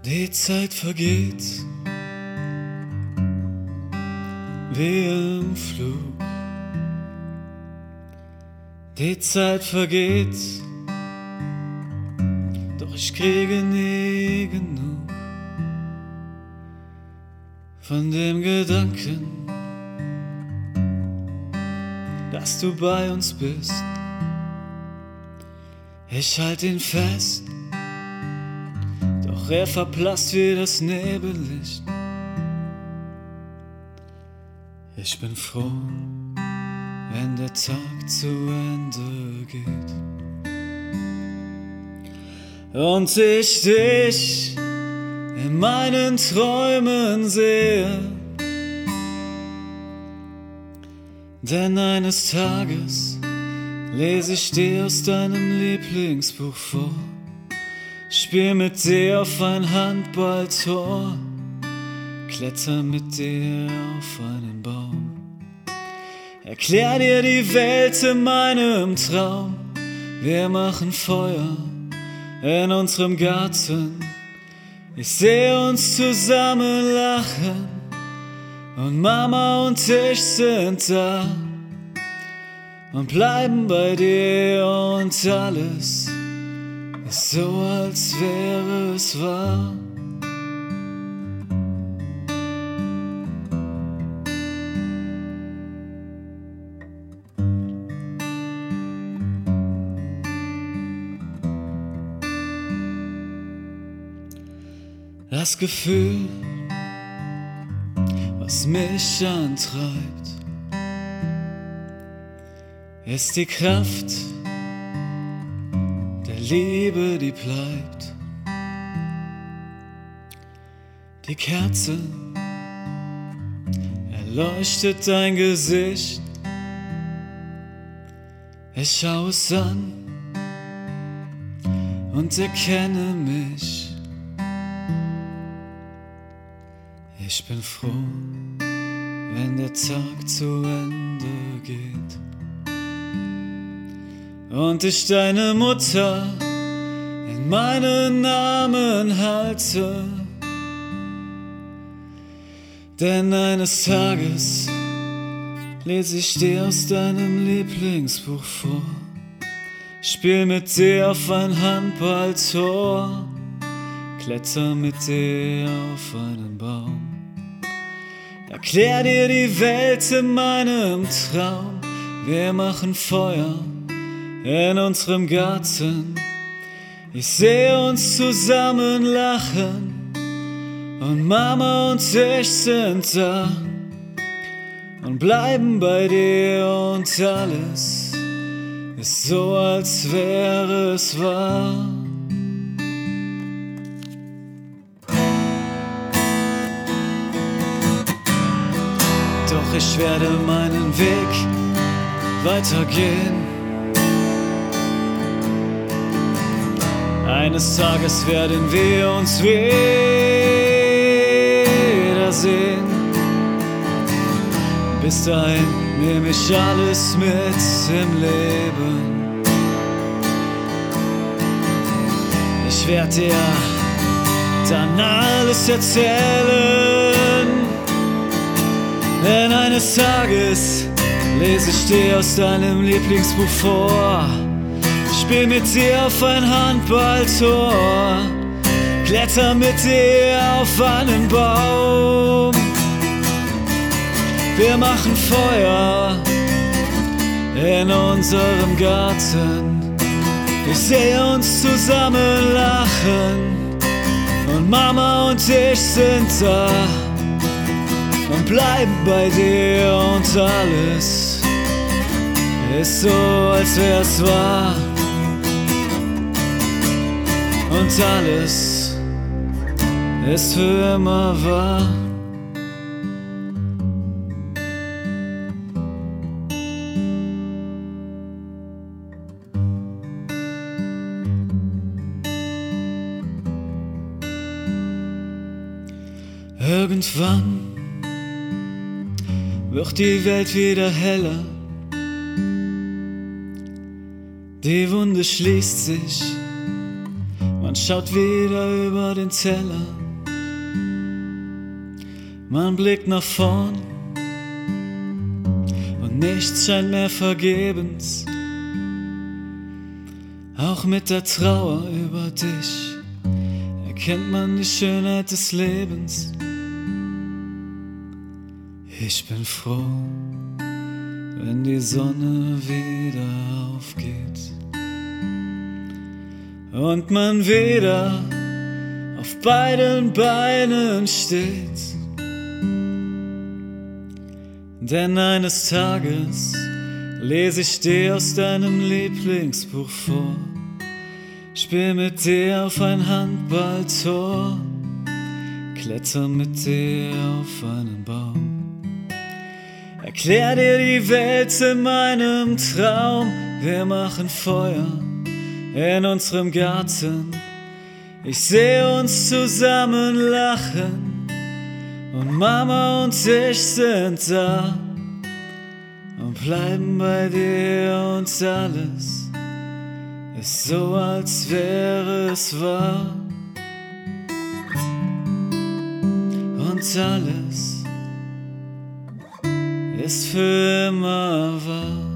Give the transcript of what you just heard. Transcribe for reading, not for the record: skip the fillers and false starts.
Die Zeit vergeht wie im Flug. Die Zeit vergeht, doch ich kriege nie genug von dem Gedanken, dass du bei uns bist. Ich halt ihn fest, doch er verblasst wie das Nebellicht. Ich bin froh, wenn der Tag zu Ende geht und ich dich in meinen Träumen sehe. Denn eines Tages lese ich dir aus deinem Lieblingsbuch vor, spiel mit dir auf ein Handballtor, kletter mit dir auf einen Baum, erklär dir die Welt in meinem Traum. Wir machen Feuer in unserem Garten, ich sehe uns zusammen lachen und Mama und ich sind da und bleiben bei dir und alles ist so, als wäre es wahr. Das Gefühl, was mich antreibt, ist die Kraft der Liebe, die bleibt. Die Kerze erleuchtet dein Gesicht. Ich schaue es an und erkenne mich. Ich bin froh, wenn der Tag zu Ende geht und ich deine Mutter in meinen Armen halte. Denn eines Tages lese ich dir aus deinem Lieblingsbuch vor, spiel mit dir auf ein Handballtor, kletter mit dir auf einen Baum, erklär dir die Welt in meinem Traum. Wir machen Feuer in unserem Garten, ich sehe uns zusammen lachen und Mama und ich sind da und bleiben bei dir und alles ist so, als wäre es wahr. Doch ich werde meinen Weg weitergehen. Eines Tages werden wir uns wiedersehen. Bis dahin nehme ich alles mit im Leben. Ich werde dir dann alles erzählen. Denn eines Tages lese ich dir aus deinem Lieblingsbuch vor, spiel mit dir auf ein Handballtor, kletter mit dir auf einen Baum. Wir machen Feuer in unserem Garten, ich sehe uns zusammen lachen und Mama und ich sind da und bleiben bei dir und alles ist so, als wär's wahr. Und alles ist für immer wahr. Irgendwann wird die Welt wieder heller, die Wunde schließt sich, man schaut wieder über den Teller. Man blickt nach vorn und nichts scheint mehr vergebens. Auch mit der Trauer über dich erkennt man die Schönheit des Lebens. Ich bin froh, wenn die Sonne wieder aufgeht und man wieder auf beiden Beinen steht. Denn eines Tages lese ich dir aus deinem Lieblingsbuch vor, spiel mit dir auf ein Handballtor, kletter mit dir auf einen Baum, erklär dir die Welt in meinem Traum. Wir machen Feuer in unserem Garten, ich sehe uns zusammen lachen und Mama und ich sind da und bleiben bei dir und alles ist so, als wäre es wahr. Und alles ist für immer wahr.